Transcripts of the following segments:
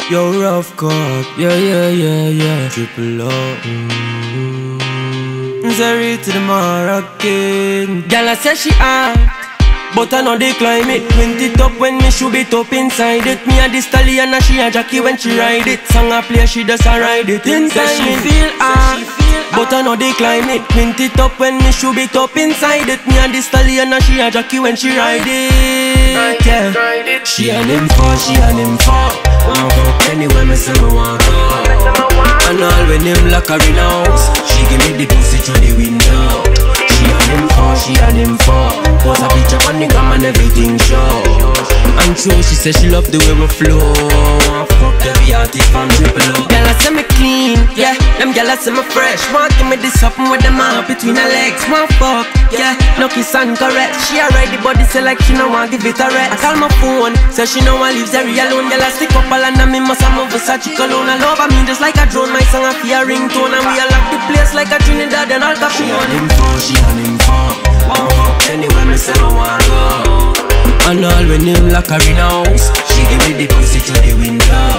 Yo, rough cut, yeah. Triple up. Zeri to the Moroccan. Girl, I say she hot, but I know they climb it. 20 top when me should be top inside it. Me a the stallion and she a jockey when she ride it. Song a play, she does a ride it inside. She feel hot, but I know they climb it. 20 top when me should be top inside it. Me a the stallion and she a jockey when she ride it. Yeah. She and him for. Walk up anywhere me say me want go. And all when him lock her in house, she give me the pussy through the window. She and him for. Post a picture on the gram and everything show. And true, she say she love the way we flow. Fuck every artist from Triple O. Girl, I say me clean, yeah. Them girl, I say me fresh. Want give me this something with them out between her legs. Want fuck, yeah. No kiss and correct. She a ride the body, say like she no want give it a rest. I call my phone, say she no want leave Zeri alone. Girl, I stick up all and me must have move Versace cologne. I love me just like a drone. My song a fear ringtone, and we all lock the place like a Trinidad and Al Capone. She and him for. Walk up anywhere me say I want go. And all when him lock her in house, she give me the pussy through the window.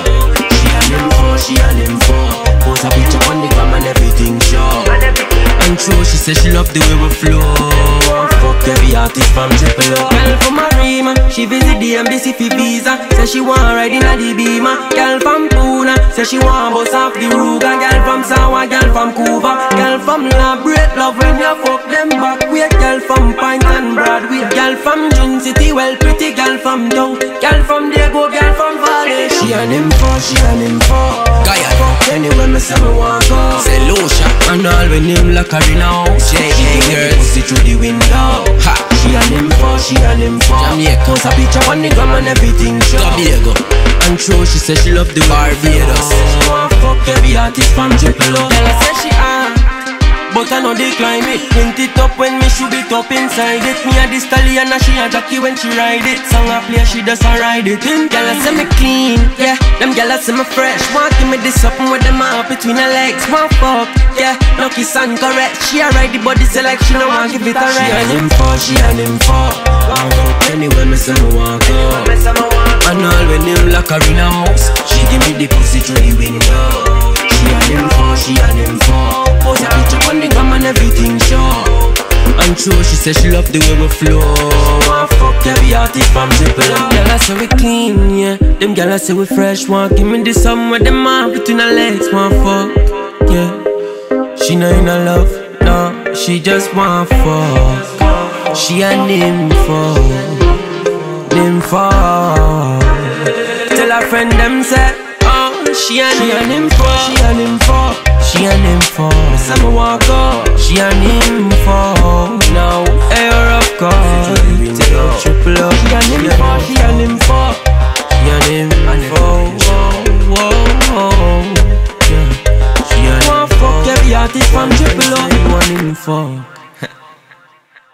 She and him for. Post a picture on the gram and everything show. And true, she say she love the way we flow. Fuck every artist from Triple O. Girl from Arima, she visit the embassy for visa. Say she want ride in a the Beamer. Girl from Pune, say she want bust off the Ruger. Girl from Sawa, girl from Cuba. Girl from Labrador, love when you fuck them back. Wait, girl from Pine and Broadway. Girl from Gin City, well pretty girl from Down. Girl from Diego, girl from Valley. She and him for. Gaia, anywhere me say me want go. Say Lucia. And all when him lock her in house, she girl pussy through the window. Ha. She and him for. Jamaica. Post a picture on the gram and everything show. Diego. And true, she say she love the Barbados. Fuck every artist from Triple O. Girl, I say she hot, but I know they climb it. 20 top when me should be top inside it. Me a the stallion and she a jockey when she ride it. Song a play, she does a ride it. Girl, I say me clean, yeah. Them girl, I say me fresh. Want give me this something with them out between her legs. Want fuck, yeah. No kiss and correct. She a ride the body, say like she no want give it a rest. She and him for. Walk up anywhere me say me want go. And all when him lock her in a house, she give me the pussy through the window. She and him for. Post a picture on the gram and everything show. And true, she say she love the way we flow. Fuck every artist from Triple O. Girl, I say we clean, yeah. Them girl, I say we fresh. Want give me this something with them out between her legs. Want fuck, yeah. She not in a love, no. She just want fuck. She and him for. Tell her friend them say, oh, she and him for. She and him for. Say me want go. She and him for. Now, hey, rough cut. Triple O. She and him for. She and him for. Yeah. She and him for. Fuck every artist from Triple O. She and him for.